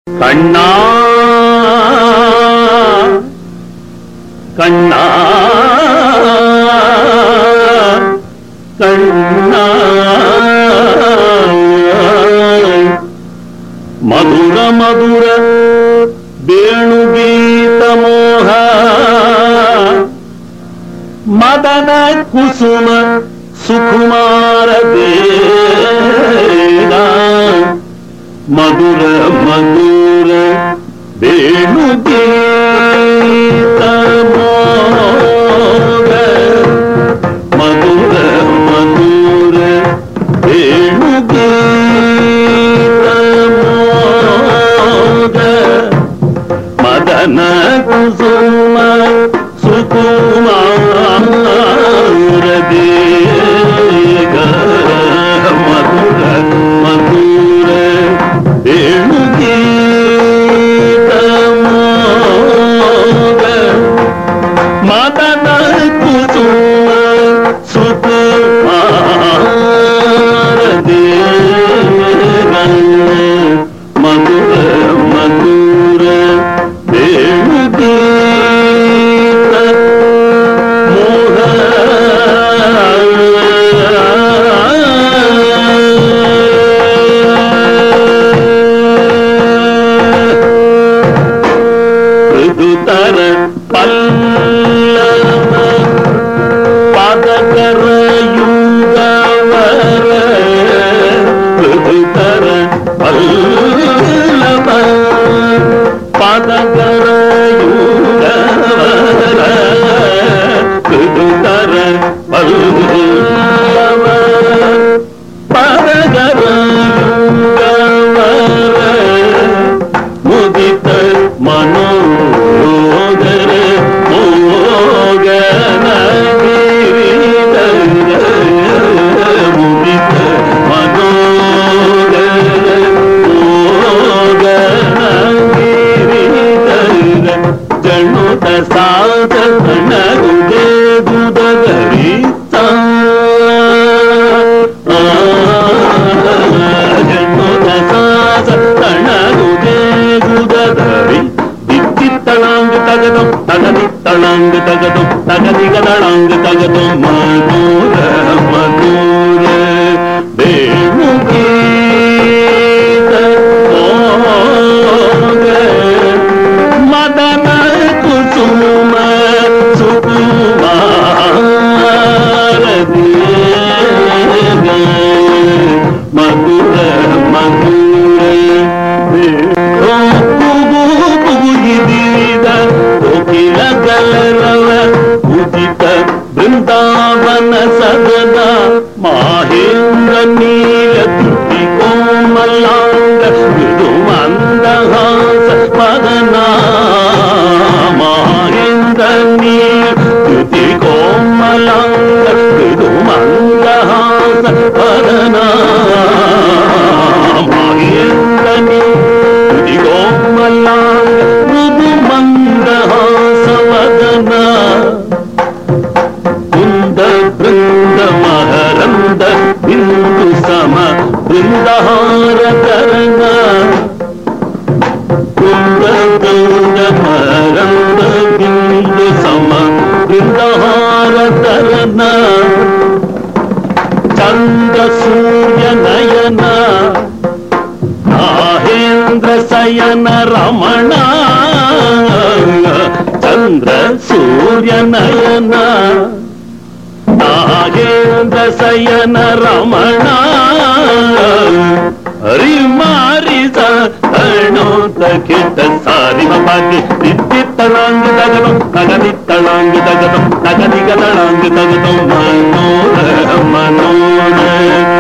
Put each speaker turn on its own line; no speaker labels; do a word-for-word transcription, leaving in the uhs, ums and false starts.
ಕಣ್ಣ ಕಣ್ಣ ಕಣ್ಣ ಮಧುರ ಮಧುರ ಬೇಣುಗೀತ ಮೋಹ ಮದನ ಕುಸುಮ ಸುಕುಮಾರ ಬೇಗ ಮಧುರ ಮಧುರ ಬೇಣುಗೀತ ಮೋಗ ಮಧುರ ಮಧುರ ಬೇಣುಗೀತ ಮೋಗ ಮದನ ಕುಸುಮ ಸುಕುಮಾರ ಬೇಗ ಮಧುರ ಮಧುರ ಬೇಣುಗೀತ ಮೋಗ ಮದನ ಕುಸುಮ ಸುಕುಮಾರ ಬೇಗ ಮಧುರ ಮಧುರ ಬೇಣುಗೀತ ಮೋಹ ಮೃದುತರ ಪಲ್ಲವ ಪಾದಕರ ಯುಗವರ ಮೃದುತರ ಪಲ್ಲವ ಪಾದಕರ ಯುಗವರ ಮೃದುತರ ಪಲ್ಲವ ಪಾದಕರ ಯುಗವರ ಮುದಿತ ಮನೋದರ ಮೋಗನ ಮುದಿತ ಮನೋದರ ಮೋಗನ ಜಣುತ ಸಾಧ ಕಣಗುದೆ ಗುದಗರಿ ಜಣುತ ಸಾಧ ಕಣಗುದೆ ಗುದಗರಿ ತಳಾಂಗ ತಗದು ತಗದಿ ತಳಾಂಗ ತಗದು ತಗದಿಗ ತಳಾಂಗ ತಗದು ಮಧುರ ಮಧುರ ಬೇಣುಗೀತ ಮೋಗ ಮದನ ಕುಸುಮ ಸುಕುಮಾರ ಬೇಗ ಮಧುರ ಮಧುರ ಕೋಕಿಲ ಕಲರವ ಉದಿತ ಬೃಂದಾವನ ಸದನ ಮಾಹೇಂದ್ರ ನೀಲ ತುಟಿ ಕೋಮಲಾಂಗ ಮೃದು ಮಂದಹಾಸ ಮದನ ಮಾಹೇಂದ್ರ ನೀಲ ತುಟಿ ಕೋಮಲಾಂಗ ಮೃದು ಮಂದಹಾಸ ಮದನ ಮಾಹೇಂದ್ರ ನೀಲ ತುಟಿ ಕೋಮಲಾಂಗ ಮೃದು ಮಂದಹಾಸವದನ ಕುಂದ ಬೃಂದ ಮಹರಂದ ಬಿಂದು ಸಮ ಬೃಂದಹಾರ ಕರಣ ಕುಂದ ಬೃಂದ ಮಹರಂದ ಬಿಂದು ಸಮ ಬೃಂದಹಾರ ಕರಣ ಚಂದ್ರ ಸೂರ್ಯ ನಯನ ನಾಹೇಂದ್ರ ಶಯನ ರಮಣ ಚಂದ್ರ ಸೂರ್ಯ ನಯನ ನಾಗೇಂದ್ರ ಶಯನ ರಮಣ ಹರಿ ಮಾರಿದ ತಣೋತ ಕಿಟ ಸಾರಿ ಮಪಾತಿ ದಿತ್ತಿ ತಳಾಂಗ ತಗದು ತಗದಿ ತಳಾಂಗ ತಗದು ತಗದಿಗ ತಳಾಂಗ ತಗದು ಮನೋರ ಮನೋರ